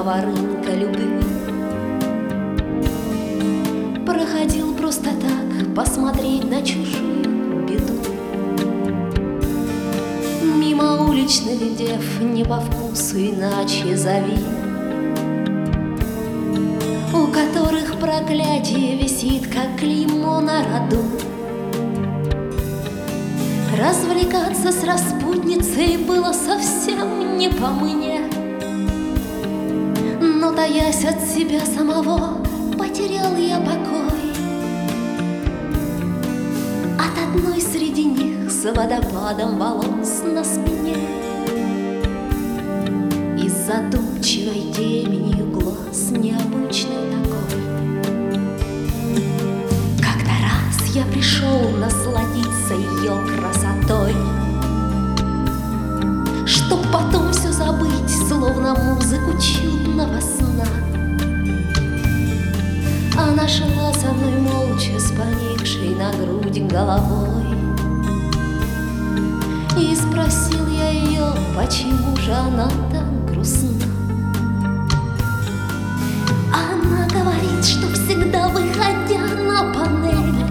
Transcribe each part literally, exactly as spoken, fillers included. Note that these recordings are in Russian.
черного рынка любви. Проходил просто так посмотреть на чужую беду. Мимо уличных дев не по вкусу, иначе зови, у которых проклятие висит, как клеймо на роду. Развлекаться с распутницей было совсем не по мне, но, таясь от себя самого, потерял я покой. От одной среди них с водопадом волос на спине и с задумчивой теменью глаз необычной такой. Как-то раз я пришел насладиться ее красотой, чтоб потом все забыть, словно музыку чудного сна. Она шла со мной молча, с поникшей на грудь головой, и спросил я ее, почему же она так грустна. Она говорит, что всегда, выходя на панель,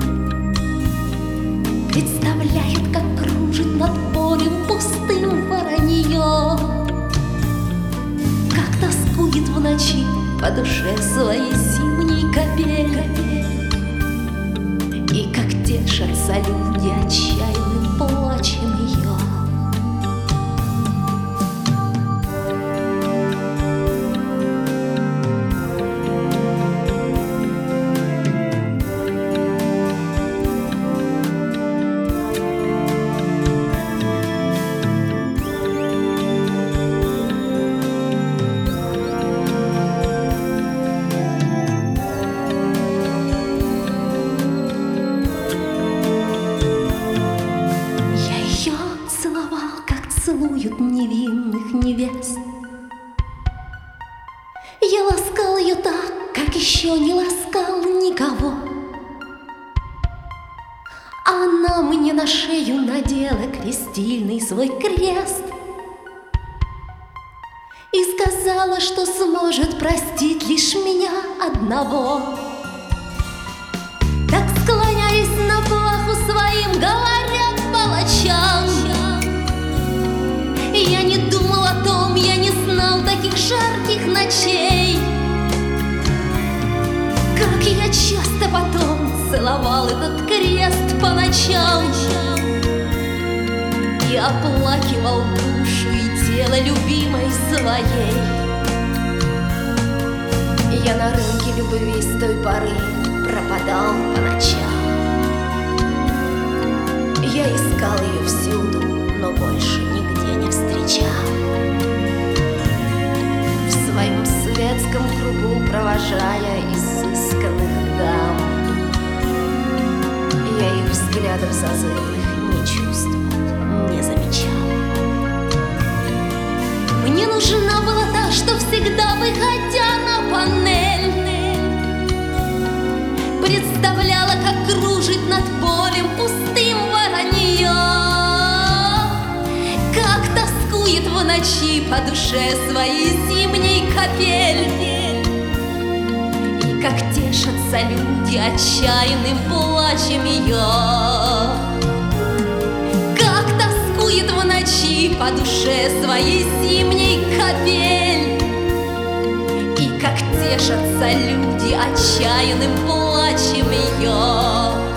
представляет, как кружит над полем пустым воронье, как тоскует в ночи по душе своей зимней капель, и как тешатся люди отчаянным плачем ее. Целуют невинных невест. Я ласкал ее так, как еще не ласкал никого. Она мне на шею надела крестильный свой крест и сказала, что сможет простить лишь меня одного. Так, склоняясь на плаху своим, говорят палачам, я не думал о том, я не знал таких жарких ночей. Как я часто потом целовал этот крест по ночам и оплакивал душу и тело любимой своей. Я на рынке любви с той поры пропадал по ночам. Я искал ее всюду, но больше нигде не встречал. В своем светском кругу провожая изысканных дам, я их взглядов зазывных не чувствовал, не замечал. Мне нужна была та, что всегда, выходя на панель, представляла, как кружит над полем пустым воронье, как тоскует в ночи по душе своей зимней капель, и как тешатся люди отчаянным плачем ее, как тоскует в ночи по душе своей зимней капель, и как тешатся люди отчаянным плачем ее.